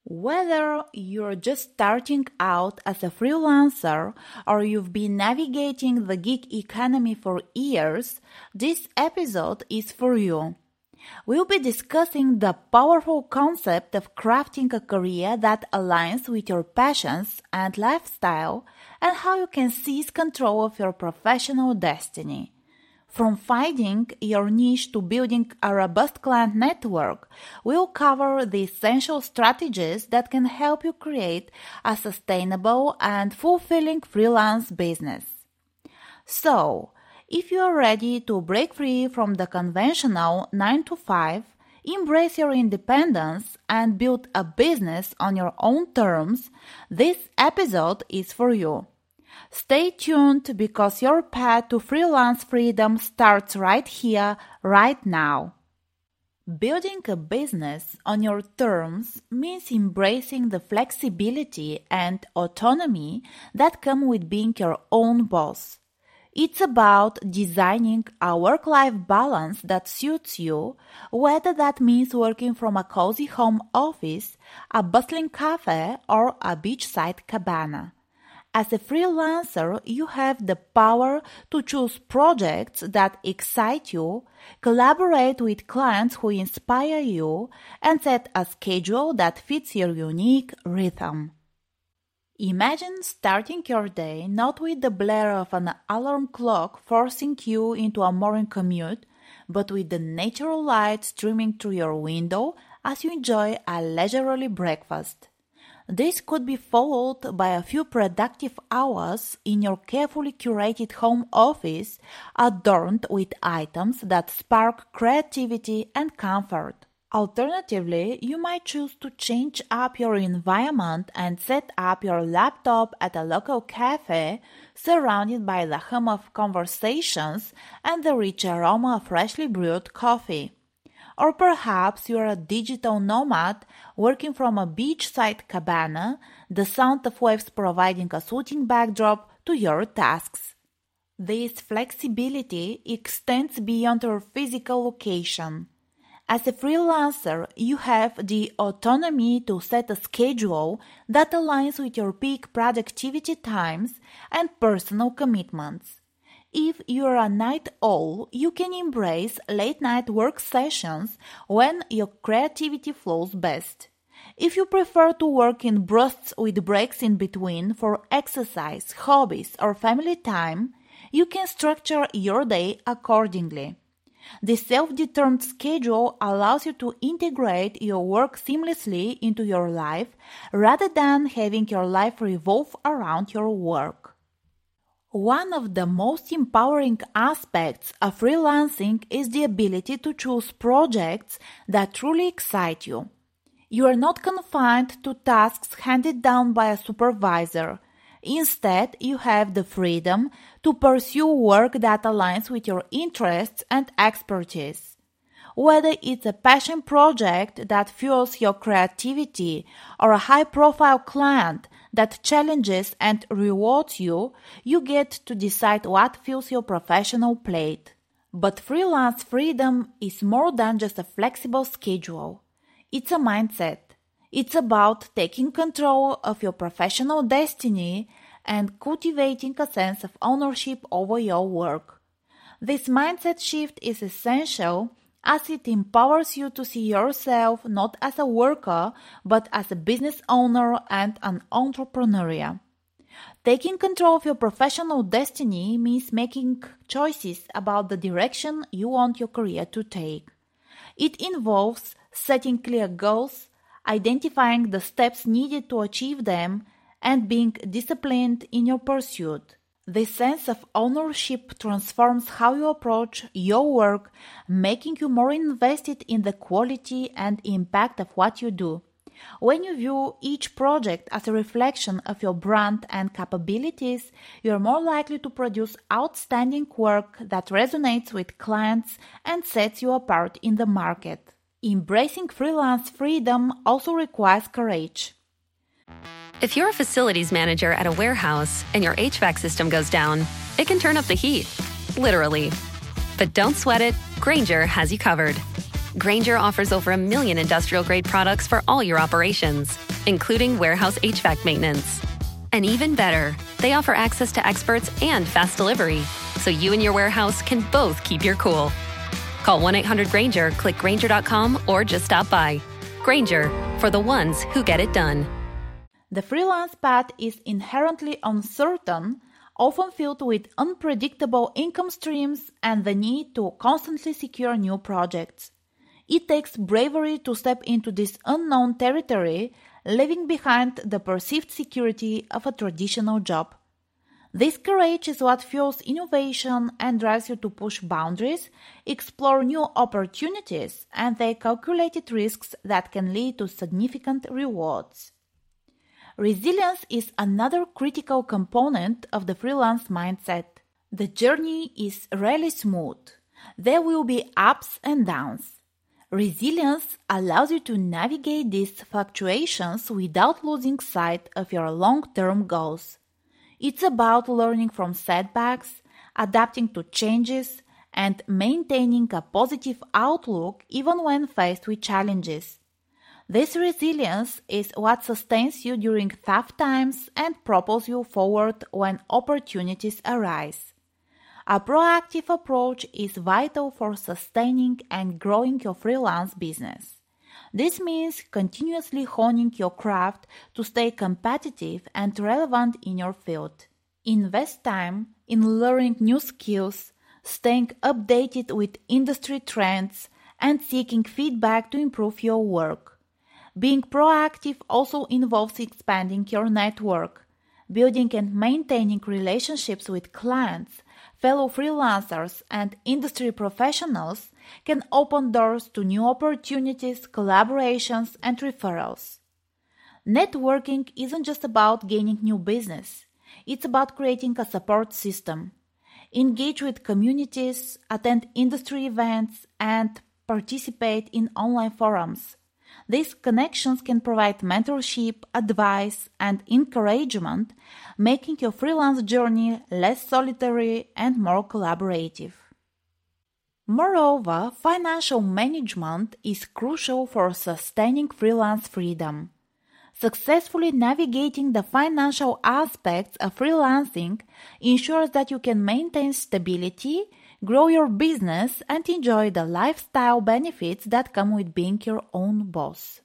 Whether you're just starting out as a freelancer or you've been navigating the gig economy for years, this episode is for you. We'll be discussing the powerful concept of crafting a career that aligns with your passions and lifestyle and how you can seize control of your professional destiny. From finding your niche to building a robust client network, we'll cover the essential strategies that can help you create a sustainable and fulfilling freelance business. So, if you are ready to break free from the conventional 9-to-5, embrace your independence, and build a business on your own terms, this episode is for you. Stay tuned because your path to freelance freedom starts right here, right now. Building a business on your terms means embracing the flexibility and autonomy that come with being your own boss. It's about designing a work-life balance that suits you, whether that means working from a cozy home office, a bustling cafe, or a beachside cabana. As a freelancer, you have the power to choose projects that excite you, collaborate with clients who inspire you, and set a schedule that fits your unique rhythm. Imagine starting your day not with the blare of an alarm clock forcing you into a morning commute, but with the natural light streaming through your window as you enjoy a leisurely breakfast. This could be followed by a few productive hours in your carefully curated home office, adorned with items that spark creativity and comfort. Alternatively, you might choose to change up your environment and set up your laptop at a local cafe, surrounded by the hum of conversations and the rich aroma of freshly brewed coffee. Or perhaps you are a digital nomad working from a beachside cabana, the sound of waves providing a soothing backdrop to your tasks. This flexibility extends beyond your physical location. As a freelancer, you have the autonomy to set a schedule that aligns with your peak productivity times and personal commitments. If you're a night owl, you can embrace late-night work sessions when your creativity flows best. If you prefer to work in bursts with breaks in between for exercise, hobbies, or family time, you can structure your day accordingly. The self-determined schedule allows you to integrate your work seamlessly into your life rather than having your life revolve around your work. One of the most empowering aspects of freelancing is the ability to choose projects that truly excite you. You are not confined to tasks handed down by a supervisor. Instead, you have the freedom to pursue work that aligns with your interests and expertise. Whether it's a passion project that fuels your creativity or a high-profile client that challenges and rewards you, you get to decide what fills your professional plate. But freelance freedom is more than just a flexible schedule. It's a mindset. It's about taking control of your professional destiny and cultivating a sense of ownership over your work. This mindset shift is essential as it empowers you to see yourself not as a worker, but as a business owner and an entrepreneur. Taking control of your professional destiny means making choices about the direction you want your career to take. It involves setting clear goals, identifying the steps needed to achieve them, and being disciplined in your pursuit. This sense of ownership transforms how you approach your work, making you more invested in the quality and impact of what you do. When you view each project as a reflection of your brand and capabilities, you are more likely to produce outstanding work that resonates with clients and sets you apart in the market. Embracing freelance freedom also requires courage. If you're a facilities manager at a warehouse and your HVAC system goes down, it can turn up the heat, literally. But don't sweat it, Grainger has you covered. Grainger offers over 1 million industrial-grade products for all your operations, including warehouse HVAC maintenance. And even better, they offer access to experts and fast delivery, so you and your warehouse can both keep your cool. Call 1-800-GRAINGER, click Grainger.com, or just stop by. Grainger, for the ones who get it done. The freelance path is inherently uncertain, often filled with unpredictable income streams and the need to constantly secure new projects. It takes bravery to step into this unknown territory, leaving behind the perceived security of a traditional job. This courage is what fuels innovation and drives you to push boundaries, explore new opportunities, and take calculated risks that can lead to significant rewards. Resilience is another critical component of the freelance mindset. The journey is rarely smooth. There will be ups and downs. Resilience allows you to navigate these fluctuations without losing sight of your long-term goals. It's about learning from setbacks, adapting to changes, and maintaining a positive outlook even when faced with challenges. This resilience is what sustains you during tough times and propels you forward when opportunities arise. A proactive approach is vital for sustaining and growing your freelance business. This means continuously honing your craft to stay competitive and relevant in your field. Invest time in learning new skills, staying updated with industry trends, and seeking feedback to improve your work. Being proactive also involves expanding your network. Building and maintaining relationships with clients, fellow freelancers, and industry professionals can open doors to new opportunities, collaborations, and referrals. Networking isn't just about gaining new business. It's about creating a support system. Engage with communities, attend industry events, and participate in online forums. These connections can provide mentorship, advice, and encouragement, making your freelance journey less solitary and more collaborative. Moreover, financial management is crucial for sustaining freelance freedom. Successfully navigating the financial aspects of freelancing ensures that you can maintain stability, grow your business, and enjoy the lifestyle benefits that come with being your own boss.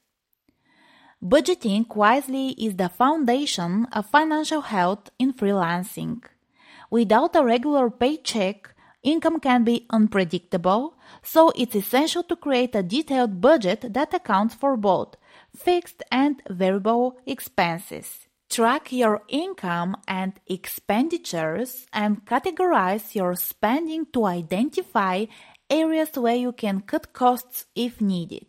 Budgeting wisely is the foundation of financial health in freelancing. Without a regular paycheck, income can be unpredictable, so it's essential to create a detailed budget that accounts for both fixed and variable expenses. Track your income and expenditures and categorize your spending to identify areas where you can cut costs if needed.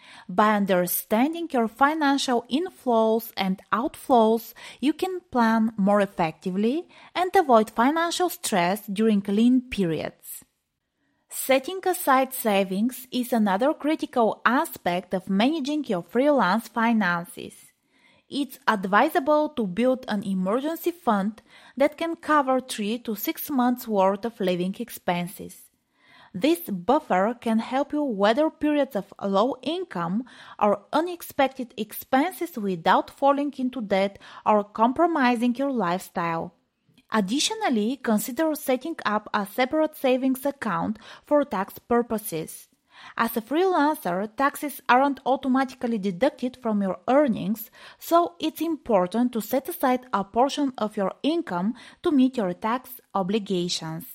By understanding your financial inflows and outflows, you can plan more effectively and avoid financial stress during lean periods. Setting aside savings is another critical aspect of managing your freelance finances. It's advisable to build an emergency fund that can cover 3 to 6 months' worth of living expenses. This buffer can help you weather periods of low income or unexpected expenses without falling into debt or compromising your lifestyle. Additionally, consider setting up a separate savings account for tax purposes. As a freelancer, taxes aren't automatically deducted from your earnings, so it's important to set aside a portion of your income to meet your tax obligations.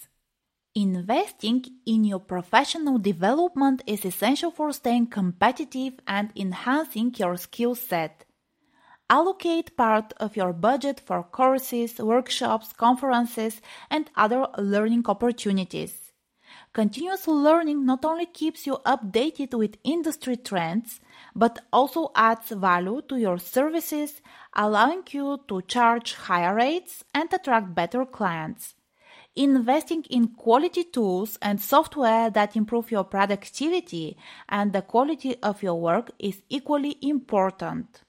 Investing in your professional development is essential for staying competitive and enhancing your skill set. Allocate part of your budget for courses, workshops, conferences, and other learning opportunities. Continuous learning not only keeps you updated with industry trends, but also adds value to your services, allowing you to charge higher rates and attract better clients. Investing in quality tools and software that improve your productivity and the quality of your work is equally important.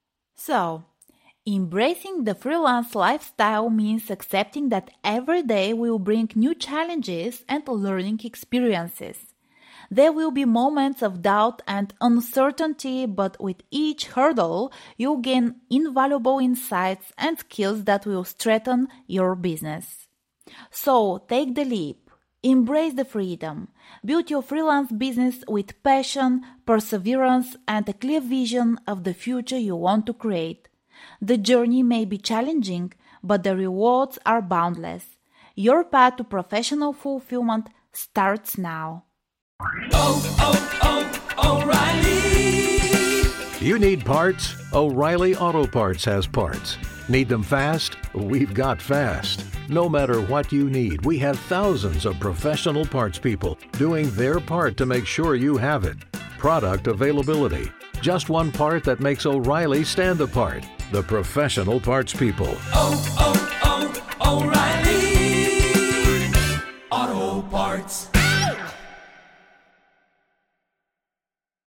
So, embracing the freelance lifestyle means accepting that every day will bring new challenges and learning experiences. There will be moments of doubt and uncertainty, but with each hurdle, you'll gain invaluable insights and skills that will strengthen your business. So, take the leap. Embrace the freedom. Build your freelance business with passion, perseverance, and a clear vision of the future you want to create. The journey may be challenging, but the rewards are boundless. Your path to professional fulfillment starts now. O'Reilly! You need parts? O'Reilly Auto Parts has parts. Need them fast? We've got fast. No matter what you need, we have thousands of professional parts people doing their part to make sure you have it. Product availability. Just one part that makes O'Reilly stand apart. The professional parts people. O'Reilly!